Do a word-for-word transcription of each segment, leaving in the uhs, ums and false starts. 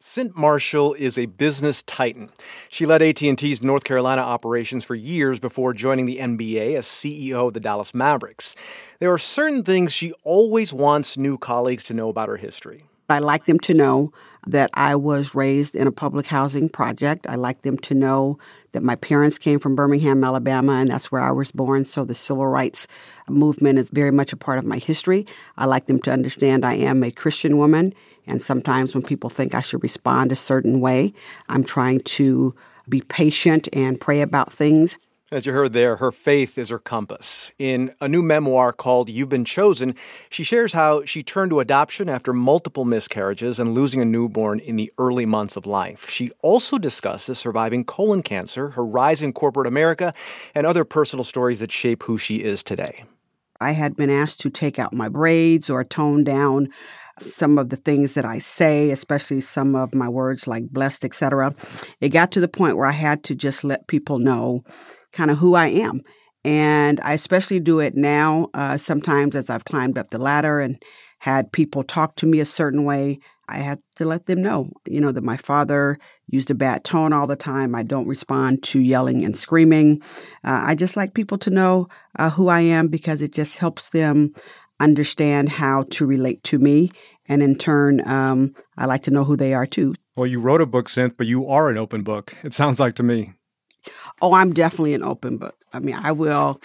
Cint Marshall is a business titan. She led A T and T's North Carolina operations for years before joining the N B A as C E O of the Dallas Mavericks. There are certain things she always wants new colleagues to know about her history. I like them to know that I was raised in a public housing project. I like them to know that my parents came from Birmingham, Alabama, and that's where I was born. So the civil rights movement is very much a part of my history. I like them to understand I am a Christian woman. And sometimes when people think I should respond a certain way, I'm trying to be patient and pray about things. As you heard there, her faith is her compass. In a new memoir called You've Been Chosen, she shares how she turned to adoption after multiple miscarriages and losing a newborn in the early months of life. She also discusses surviving colon cancer, her rise in corporate America, and other personal stories that shape who she is today. I had been asked to take out my braids or tone down some of the things that I say, especially some of my words like blessed, et cetera. It got to the point where I had to just let people know kind of who I am. And I especially do it now, uh, sometimes as I've climbed up the ladder and had people talk to me a certain way. I had to let them know, you know, that my father used a bad tone all the time. I don't respond to yelling and screaming. Uh, I just like people to know uh, who I am because it just helps them understand how to relate to me. And in turn, um, I like to know who they are too. Well, you wrote a book, Cint, but you are an open book. It sounds like to me. Oh, I'm definitely an open book. I mean, I will,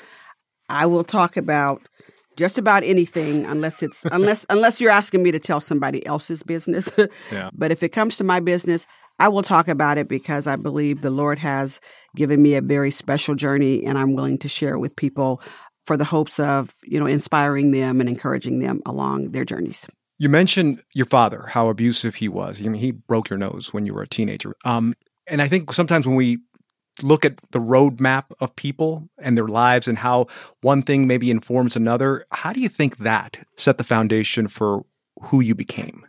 I will talk about just about anything unless it's unless unless you're asking me to tell somebody else's business. Yeah. But if it comes to my business, I will talk about it because I believe the Lord has given me a very special journey, and I'm willing to share it with people for the hopes of, you know, inspiring them and encouraging them along their journeys. You mentioned your father, how abusive he was. I mean, he broke your nose when you were a teenager. Um, and I think sometimes when we look at the roadmap of people and their lives and how one thing maybe informs another, how do you think that set the foundation for who you became?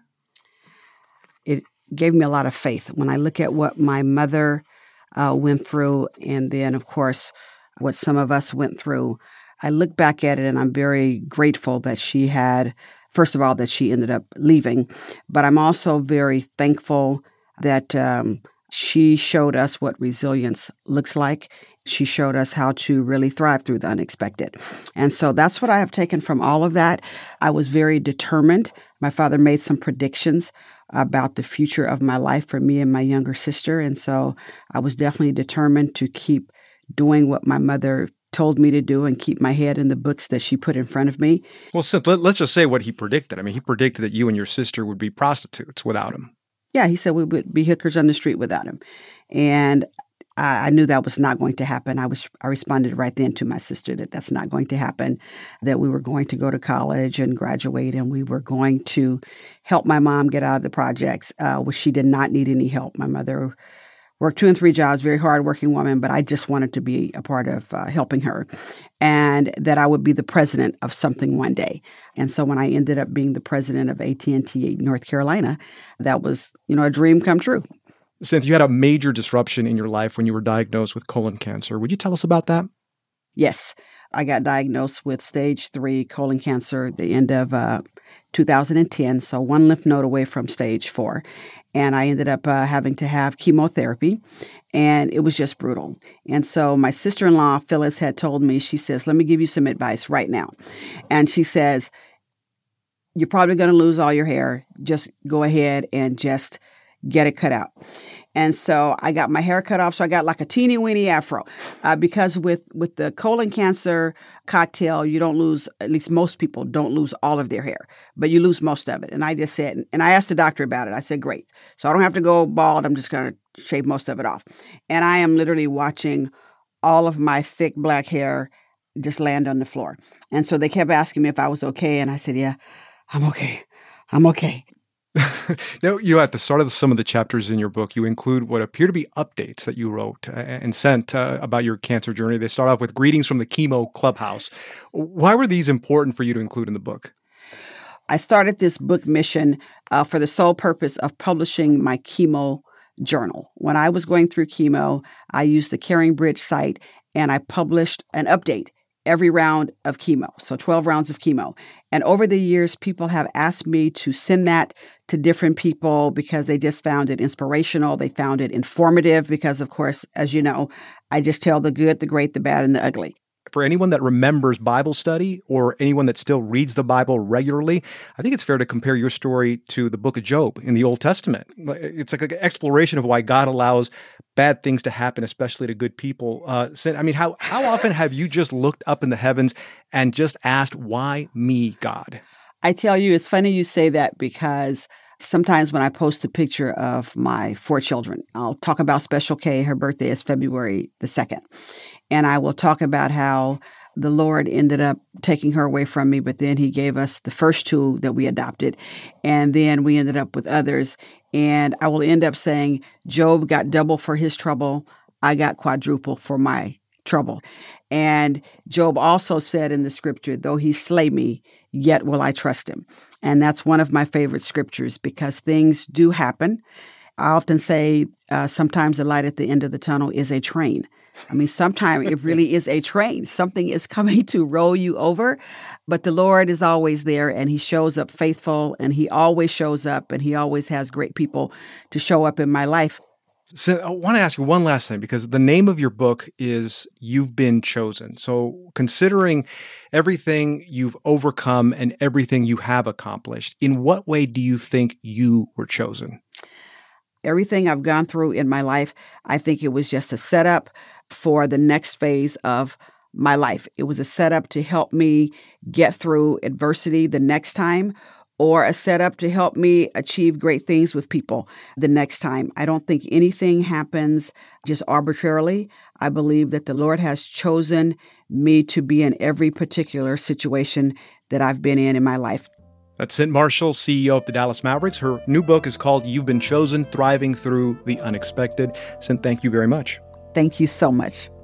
It gave me a lot of faith. When I look at what my mother uh, went through, and then, of course, what some of us went through, I look back at it and I'm very grateful that she had, first of all, that she ended up leaving. But I'm also very thankful that um, she showed us what resilience looks like. She showed us how to really thrive through the unexpected. And so that's what I have taken from all of that. I was very determined. My father made some predictions about the future of my life for me and my younger sister. And so I was definitely determined to keep doing what my mother told me to do and keep my head in the books that she put in front of me. Well, Cint, let, let's just say what he predicted. I mean, he predicted that you and your sister would be prostitutes without him. Yeah, he said we would be hookers on the street without him. And I, I knew that was not going to happen. I was I responded right then to my sister that that's not going to happen, that we were going to go to college and graduate, and we were going to help my mom get out of the projects, uh, which she did not need any help. My mother worked two and three jobs, very hardworking woman, but I just wanted to be a part of uh, helping her, and that I would be the president of something one day. And so when I ended up being the president of A T and T North Carolina, that was, you know, a dream come true. Cint, you had a major disruption in your life when you were diagnosed with colon cancer. Would you tell us about that? Yes. I got diagnosed with stage three colon cancer at the end of uh, two thousand ten, so one lymph node away from stage four. And I ended up uh, having to have chemotherapy, and it was just brutal. And so my sister-in-law, Phyllis, had told me, she says, let me give you some advice right now. And she says, you're probably going to lose all your hair. Just go ahead and just get it cut out. And so I got my hair cut off. So I got like a teeny weeny afro uh, because with, with the colon cancer cocktail, you don't lose, at least most people don't lose all of their hair, but you lose most of it. And I just said, and I asked the doctor about it. I said, great. So I don't have to go bald. I'm just going to shave most of it off. And I am literally watching all of my thick black hair just land on the floor. And so they kept asking me if I was okay. And I said, yeah, I'm okay. I'm okay. Now, you at the start of some of the chapters in your book, you include what appear to be updates that you wrote and sent uh, about your cancer journey. They start off with greetings from the chemo clubhouse. Why were these important for you to include in the book? I started this book mission uh, for the sole purpose of publishing my chemo journal. When I was going through chemo, I used the Caring Bridge site and I published an update every round of chemo, so twelve rounds of chemo. And over the years, people have asked me to send that to different people because they just found it inspirational. They found it informative because, of course, as you know, I just tell the good, the great, the bad, and the ugly. For anyone that remembers Bible study or anyone that still reads the Bible regularly, I think it's fair to compare your story to the book of Job in the Old Testament. It's like an exploration of why God allows bad things to happen, especially to good people. Uh, I mean, how, how often have you just looked up in the heavens and just asked, why me, God? I tell you, it's funny you say that because sometimes when I post a picture of my four children, I'll talk about Special K. Her birthday is February the second. And I will talk about how the Lord ended up taking her away from me, but then he gave us the first two that we adopted. And then we ended up with others. And I will end up saying, Job got double for his trouble. I got quadruple for my trouble. And Job also said in the scripture, though he slay me, yet will I trust him. And that's one of my favorite scriptures because things do happen. I often say uh, sometimes the light at the end of the tunnel is a train. I mean, sometimes it really is a train. Something is coming to roll you over, but the Lord is always there and he shows up faithful and he always shows up and he always has great people to show up in my life. So I want to ask you one last thing because the name of your book is You've Been Chosen. So considering everything you've overcome and everything you have accomplished, in what way do you think you were chosen? Everything I've gone through in my life, I think it was just a setup for the next phase of my life. It was a setup to help me get through adversity the next time, or a setup to help me achieve great things with people the next time. I don't think anything happens just arbitrarily. I believe that the Lord has chosen me to be in every particular situation that I've been in in my life. That's Cint Marshall, C E O of the Dallas Mavericks. Her new book is called You've Been Chosen, Thriving Through the Unexpected. Cint, thank you very much. Thank you so much.